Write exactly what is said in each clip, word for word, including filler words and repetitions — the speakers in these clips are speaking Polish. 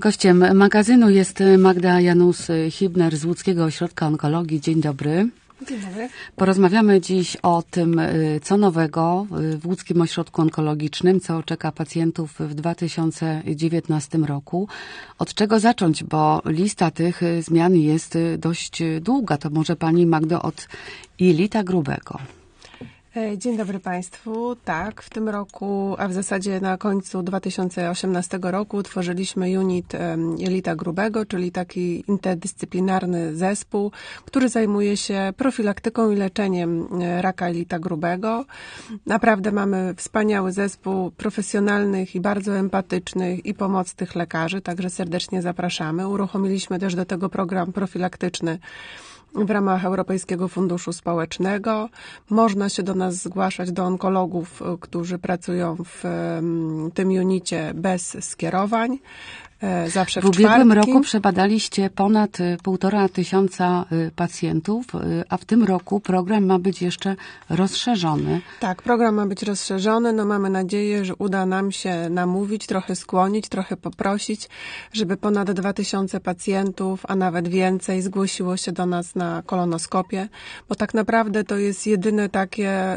Gościem magazynu jest Magda Janus-Hibner z Łódzkiego Ośrodka Onkologii. Dzień dobry. Dzień dobry. Porozmawiamy dziś o tym, co nowego w Łódzkim Ośrodku Onkologicznym, co czeka pacjentów w dwa tysiące dziewiętnastym roku. Od czego zacząć, bo lista tych zmian jest dość długa. To może pani Magdo od jelita grubego. Dzień dobry Państwu. Tak, w tym roku, a w zasadzie na końcu dwa tysiące osiemnastego roku utworzyliśmy unit jelita grubego, czyli taki interdyscyplinarny zespół, który zajmuje się profilaktyką i leczeniem raka jelita grubego. Naprawdę mamy wspaniały zespół profesjonalnych i bardzo empatycznych i pomocnych lekarzy, także serdecznie zapraszamy. Uruchomiliśmy też do tego program profilaktyczny w ramach Europejskiego Funduszu Społecznego. Można się do nas zgłaszać, do onkologów, którzy pracują w tym unicie bez skierowań. Zawsze w, w ubiegłym czwartki. roku przebadaliście ponad półtora tysiąca pacjentów, a w tym roku program ma być jeszcze rozszerzony. Tak, program ma być rozszerzony. No mamy nadzieję, że uda nam się namówić, trochę skłonić, trochę poprosić, żeby ponad dwa tysiące pacjentów, a nawet więcej zgłosiło się do nas na kolonoskopię, bo tak naprawdę to jest jedyne takie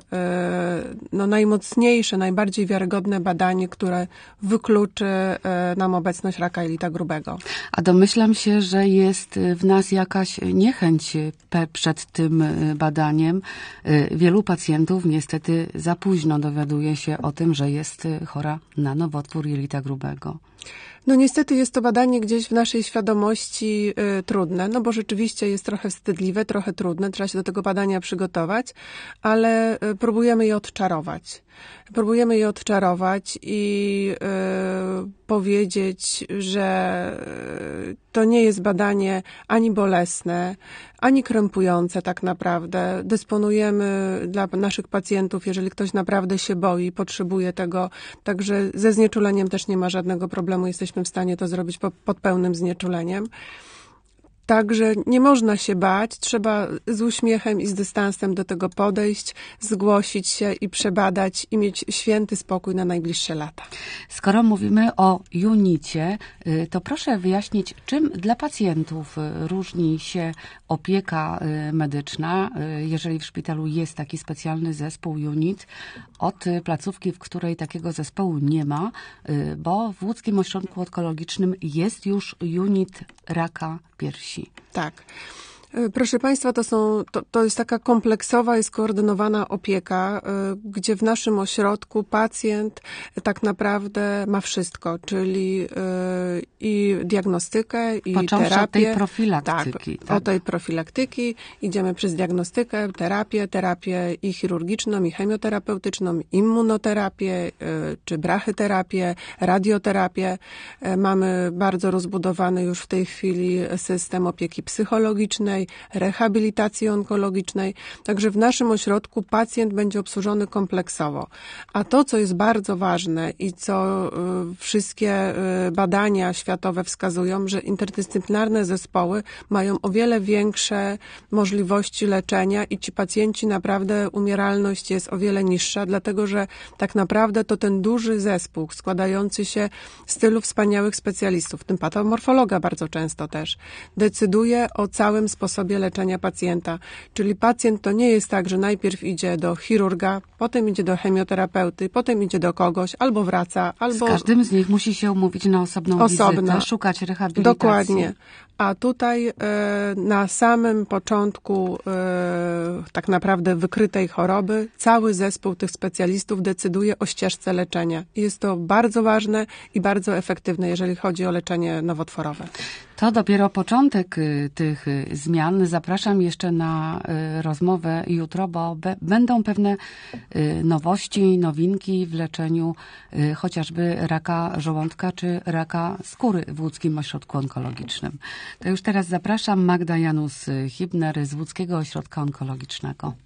no, najmocniejsze, najbardziej wiarygodne badanie, które wykluczy nam obecność raka jelita grubego. A domyślam się, że jest w nas jakaś niechęć przed tym badaniem. Wielu pacjentów niestety za późno dowiaduje się o tym, że jest chora na nowotwór jelita grubego. No niestety jest to badanie gdzieś w naszej świadomości y, trudne, no bo rzeczywiście jest trochę wstydliwe, trochę trudne, trzeba się do tego badania przygotować, ale y, próbujemy je odczarować. Próbujemy je odczarować i y, powiedzieć, że y, to nie jest badanie ani bolesne, ani krępujące tak naprawdę. Dysponujemy dla naszych pacjentów, jeżeli ktoś naprawdę się boi, potrzebuje tego, także ze znieczuleniem też nie ma żadnego problemu, jesteśmy w stanie to zrobić po, pod pełnym znieczuleniem. Także nie można się bać, trzeba z uśmiechem i z dystansem do tego podejść, zgłosić się i przebadać i mieć święty spokój na najbliższe lata. Skoro mówimy o unicie, to proszę wyjaśnić, czym dla pacjentów różni się opieka medyczna, jeżeli w szpitalu jest taki specjalny zespół unit, od placówki, w której takiego zespołu nie ma, bo w Łódzkim Ośrodku Onkologicznym jest już unit raka piersi. Tak. Proszę Państwa, to, są, to, to jest taka kompleksowa i skoordynowana opieka, gdzie w naszym ośrodku pacjent tak naprawdę ma wszystko, czyli i diagnostykę, i Począwszy terapię. od tej profilaktyki. Tak, tak, od tej profilaktyki idziemy przez diagnostykę, terapię, terapię i chirurgiczną, i chemioterapeutyczną, immunoterapię, czy brachyterapię, radioterapię. Mamy bardzo rozbudowany już w tej chwili system opieki psychologicznej, rehabilitacji onkologicznej. Także w naszym ośrodku pacjent będzie obsłużony kompleksowo. A to, co jest bardzo ważne i co y, wszystkie y, badania światowe wskazują, że interdyscyplinarne zespoły mają o wiele większe możliwości leczenia i ci pacjenci naprawdę umieralność jest o wiele niższa, dlatego że tak naprawdę to ten duży zespół składający się z tylu wspaniałych specjalistów, w tym patomorfologa bardzo często też, decyduje o całym sposobie leczenia pacjenta. Czyli pacjent to nie jest tak, że najpierw idzie do chirurga, potem idzie do chemioterapeuty, potem idzie do kogoś, albo wraca, albo... Z każdym z nich musi się umówić na osobną Osobno. wizytę, szukać rehabilitacji. Dokładnie. A tutaj e, na samym początku e, tak naprawdę wykrytej choroby cały zespół tych specjalistów decyduje o ścieżce leczenia. Jest to bardzo ważne i bardzo efektywne, jeżeli chodzi o leczenie nowotworowe. To dopiero początek tych zmian. Zapraszam jeszcze na rozmowę jutro, bo be, będą pewne nowości, nowinki w leczeniu chociażby raka żołądka czy raka skóry w Łódzkim Ośrodku Onkologicznym. To już teraz zapraszam Magda Janus-Hibner z Łódzkiego Ośrodka Onkologicznego.